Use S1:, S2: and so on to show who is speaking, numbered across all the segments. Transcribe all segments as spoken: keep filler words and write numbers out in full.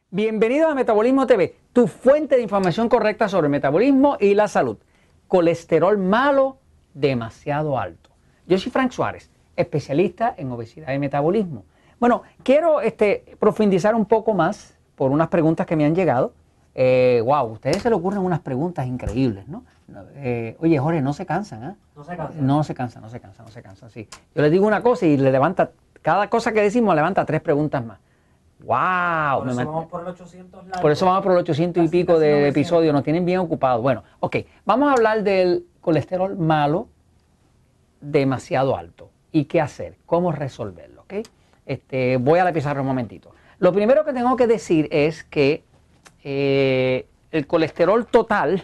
S1: Bienvenido a Metabolismo T V, tu fuente de información correcta sobre el metabolismo y la salud. Colesterol malo, demasiado alto. Yo soy Frank Suárez, especialista en obesidad y metabolismo. Bueno, quiero este, profundizar un poco más por unas preguntas que me han llegado. Eh, wow, a ustedes se le ocurren unas preguntas increíbles, ¿no? Eh, oye, Jorge, no se cansan, ¿eh?
S2: No se cansan.
S1: No se cansan, no se cansan, no se cansan, sí. Yo les digo una cosa y le levanta, cada cosa que decimos levanta tres preguntas más. ¡Wow!
S2: Por eso
S1: Me
S2: vamos por los ochocientos largos.
S1: Por eso vamos por los ochocientos y
S2: Casi,
S1: pico
S2: casi
S1: de
S2: novecientos.
S1: episodios, nos tienen bien ocupados. Bueno, ok, vamos a hablar del colesterol malo demasiado alto y qué hacer, cómo resolverlo, ¿ok? Este, voy a la pizarra un momentito. Lo primero que tengo que decir es que eh, el colesterol total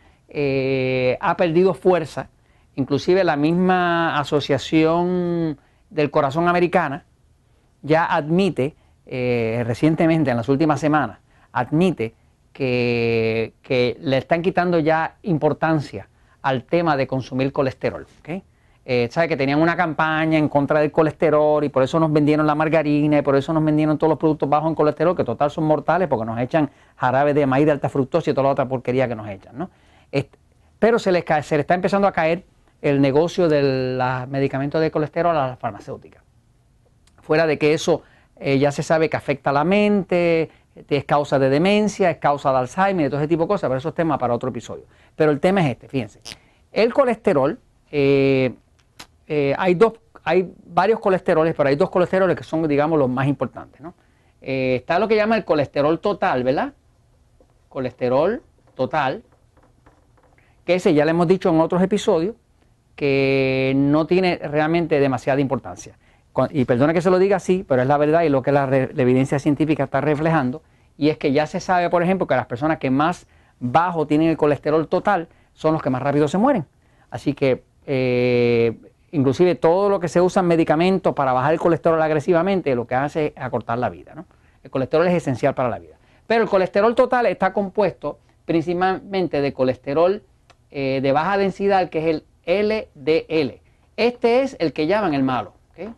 S1: eh, ha perdido fuerza, inclusive la misma Asociación del Corazón Americana ya admite, eh, recientemente, en las últimas semanas, admite que, que le están quitando ya importancia al tema de consumir colesterol. ¿Okay? Eh, sabe que tenían una campaña en contra del colesterol y por eso nos vendieron la margarina y por eso nos vendieron todos los productos bajos en colesterol, que total son mortales porque nos echan jarabe de maíz de alta fructosa y toda la otra porquería que nos echan, ¿no? Este, pero se les cae, se le está empezando a caer el negocio de los medicamentos de colesterol a las farmacéuticas. Fuera de que eso eh, ya se sabe que afecta a la mente, es causa de demencia, es causa de Alzheimer, y todo ese tipo de cosas, pero eso es tema para otro episodio. Pero el tema es este, fíjense. El colesterol, eh, eh, hay, dos, hay varios colesteroles, pero hay dos colesteroles que son, digamos, los más importantes, ¿no? Eh, está lo que llama el colesterol total, ¿verdad? Colesterol total, que ese ya le hemos dicho en otros episodios, que no tiene realmente demasiada importancia. Y perdona que se lo diga así, pero es la verdad y lo que la, la evidencia científica está reflejando, y es que ya se sabe, por ejemplo, que las personas que más bajo tienen el colesterol total son los que más rápido se mueren. Así que, eh, inclusive todo lo que se usa en medicamentos para bajar el colesterol agresivamente, lo que hace es acortar la vida, ¿no? El colesterol es esencial para la vida. Pero el colesterol total está compuesto principalmente de colesterol eh, de baja densidad, que es el L D L. Este es el que llaman el malo. ¿Okay?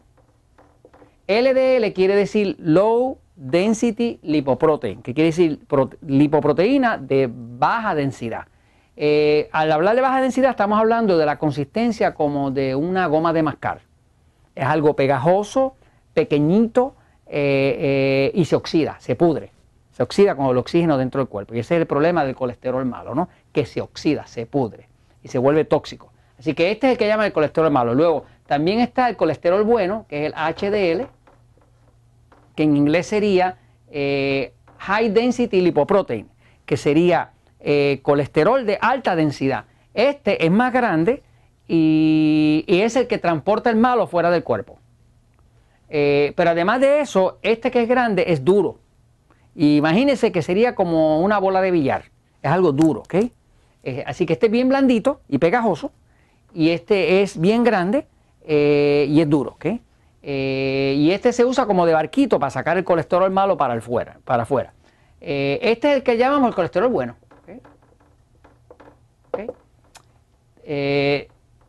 S1: L D L quiere decir Low Density Lipoprotein, que quiere decir lipoproteína de baja densidad. Eh, al hablar de baja densidad estamos hablando de la consistencia como de una goma de mascar. Es algo pegajoso, pequeñito eh, eh, y se oxida, se pudre. Se oxida con el oxígeno dentro del cuerpo. Y ese es el problema del colesterol malo, ¿no? Que se oxida, se pudre y se vuelve tóxico. Así que este es el que llaman el colesterol malo. Luego también está el colesterol bueno, que es el H D L, que en inglés sería eh, High Density Lipoprotein, que sería eh, colesterol de alta densidad. Este es más grande y, y es el que transporta el malo fuera del cuerpo. Eh, pero además de eso, este que es grande es duro. Y imagínense que sería como una bola de billar. Es algo duro, ¿ok? Eh, así que este es bien blandito y pegajoso. Y este es bien grande eh, y es duro, ¿ok? Eh, y este se usa como de barquito para sacar el colesterol malo para, el fuera, para afuera. Eh, este es el que llamamos el colesterol bueno. ¿Okay? ¿Okay? Eh,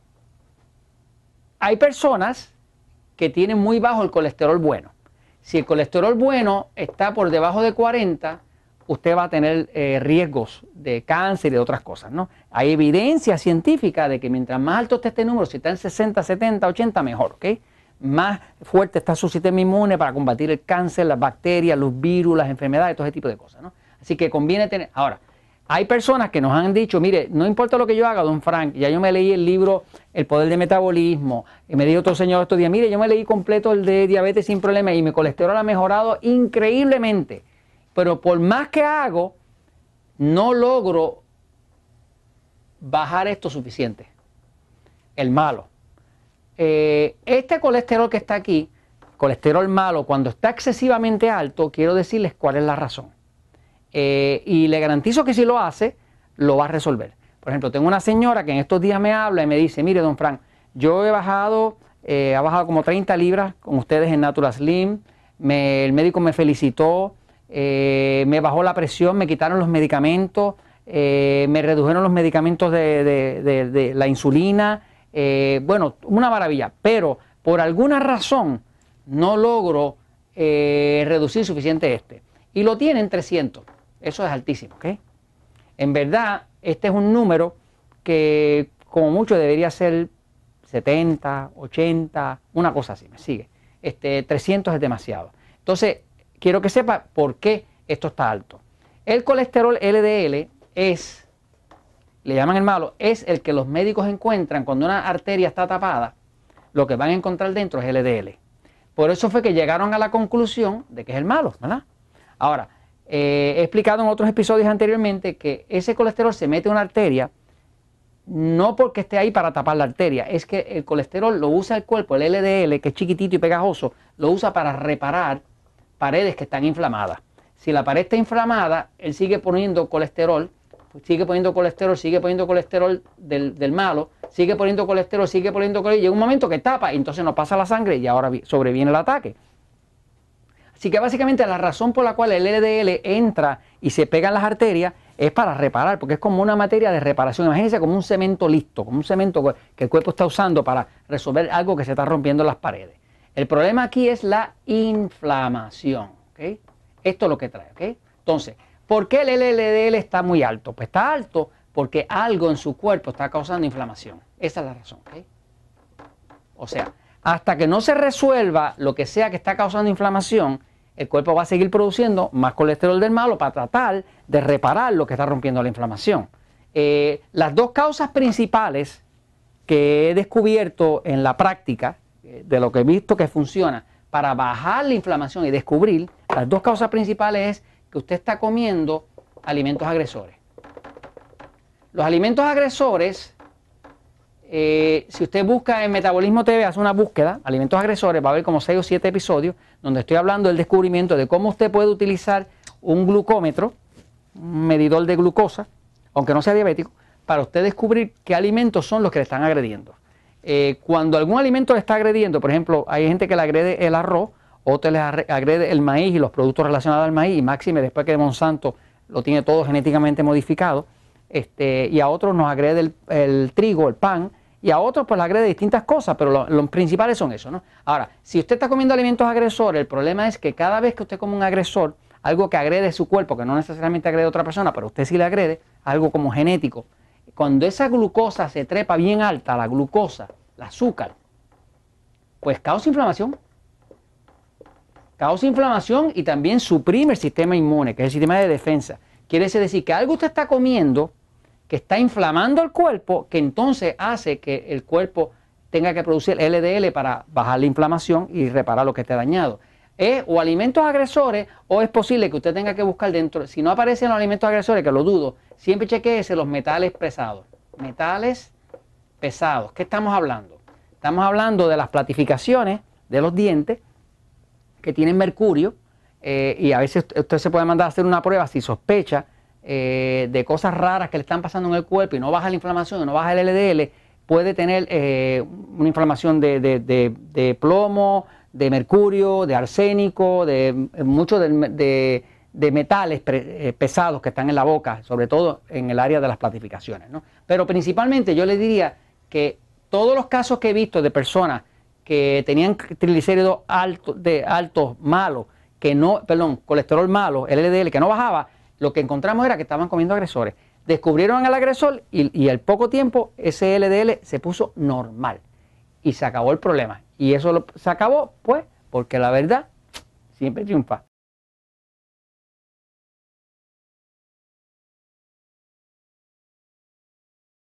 S1: hay personas que tienen muy bajo el colesterol bueno. Si el colesterol bueno está por debajo de cuarenta, usted va a tener eh, riesgos de cáncer y de otras cosas, ¿no? Hay evidencia científica de que mientras más alto esté este número, si está en sesenta, setenta, ochenta, mejor, ¿ok? Más fuerte está su sistema inmune para combatir el cáncer, las bacterias, los virus, las enfermedades, todo ese tipo de cosas, ¿no? Así que conviene tener... Ahora, hay personas que nos han dicho, mire, no importa lo que yo haga, don Frank, ya yo me leí el libro El Poder del Metabolismo, y me dijo otro señor estos días, mire, yo me leí completo el de diabetes sin problema y mi colesterol ha mejorado increíblemente, pero por más que hago, no logro bajar esto suficiente, el malo. Eh, este colesterol que está aquí, colesterol malo, cuando está excesivamente alto, quiero decirles cuál es la razón. Eh, y le garantizo que si lo hace, lo va a resolver. Por ejemplo, tengo una señora que en estos días me habla y me dice, mire, don Frank, yo he bajado, eh, ha bajado como treinta libras con ustedes en Natural Slim, me, el médico me felicitó, eh, me bajó la presión, me quitaron los medicamentos, eh, me redujeron los medicamentos de, de, de, de la insulina, eh, bueno, una maravilla, pero por alguna razón no logro eh, reducir suficiente este. y lo tiene en trescientos. Eso es altísimo, ¿ok? En verdad, este es un número que como mucho debería ser setenta, ochenta, una cosa así, me sigue. Este, trescientos es demasiado. Entonces, quiero que sepa por qué esto está alto. El colesterol L D L es, le llaman el malo, es el que los médicos encuentran cuando una arteria está tapada. Lo que van a encontrar dentro es L D L. Por eso fue que llegaron a la conclusión de que es el malo, ¿verdad? Ahora, eh, he explicado en otros episodios anteriormente que ese colesterol se mete en una arteria no porque esté ahí para tapar la arteria, es que el colesterol lo usa el cuerpo, el L D L, que es chiquitito y pegajoso, lo usa para reparar paredes que están inflamadas. Si la pared está inflamada, él sigue poniendo colesterol, sigue poniendo colesterol, sigue poniendo colesterol del, del malo, sigue poniendo colesterol, sigue poniendo colesterol, y llega un momento que tapa y entonces no pasa la sangre y ahora sobreviene el ataque. Así que básicamente la razón por la cual el L D L entra y se pega en las arterias es para reparar, porque es como una materia de reparación. Imagínense como un cemento listo, como un cemento que el cuerpo está usando para resolver algo que se está rompiendo en las paredes. El problema aquí es la inflamación, ¿ok? Esto es lo que trae, ¿ok? Entonces, ¿por qué el L D L está muy alto? Pues está alto porque algo en su cuerpo está causando inflamación. Esa es la razón, ¿ok? O sea, hasta que no se resuelva lo que sea que está causando inflamación, el cuerpo va a seguir produciendo más colesterol del malo para tratar de reparar lo que está rompiendo la inflamación. Eh, las dos causas principales que he descubierto en la práctica, eh, de lo que he visto que funciona para bajar la inflamación y descubrir, las dos causas principales es que usted está comiendo alimentos agresores. Los alimentos agresores, Eh, si usted busca en Metabolismo T V, hace una búsqueda, alimentos agresores, va a ver como seis o siete episodios donde estoy hablando del descubrimiento de cómo usted puede utilizar un glucómetro, un medidor de glucosa, aunque no sea diabético, para usted descubrir qué alimentos son los que le están agrediendo. Eh, cuando algún alimento le está agrediendo, por ejemplo, hay gente que le agrede el arroz, otro le agrede el maíz y los productos relacionados al maíz, y máxime después que Monsanto lo tiene todo genéticamente modificado, este, y a otros nos agrede el, el trigo, el pan, y a otros pues le agrede distintas cosas, pero los lo principales son eso, ¿no? Ahora, si usted está comiendo alimentos agresores, el problema es que cada vez que usted come un agresor, algo que agrede su cuerpo, que no necesariamente agrede a otra persona, pero usted sí le agrede, algo como genético, cuando esa glucosa se trepa bien alta, la glucosa, el azúcar, pues causa inflamación. Causa inflamación y también suprime el sistema inmune, que es el sistema de defensa. Quiere decir que algo usted está comiendo que está inflamando el cuerpo, que entonces hace que el cuerpo tenga que producir L D L para bajar la inflamación y reparar lo que esté dañado. Es o alimentos agresores, o es posible que usted tenga que buscar dentro, si no aparecen los alimentos agresores, que lo dudo, siempre chequéese los metales pesados. Metales pesados. ¿Qué estamos hablando? Estamos hablando de las platificaciones de los dientes que tienen mercurio, eh, y a veces usted se puede mandar a hacer una prueba si sospecha Eh, de cosas raras que le están pasando en el cuerpo y no baja la inflamación y no baja el L D L, puede tener eh, una inflamación de, de, de, de plomo, de mercurio, de arsénico, de eh, muchos de, de, de metales pre, eh, pesados que están en la boca, sobre todo en el área de las platificaciones, ¿no? Pero principalmente yo le diría que todos los casos que he visto de personas que tenían triglicéridos altos, de altos malos, que no, perdón, colesterol malo, el L D L que no bajaba, lo que encontramos era que estaban comiendo agresores. Descubrieron al agresor y, y al poco tiempo ese L D L se puso normal y se acabó el problema. Y eso lo, se acabó, pues, porque la verdad siempre triunfa.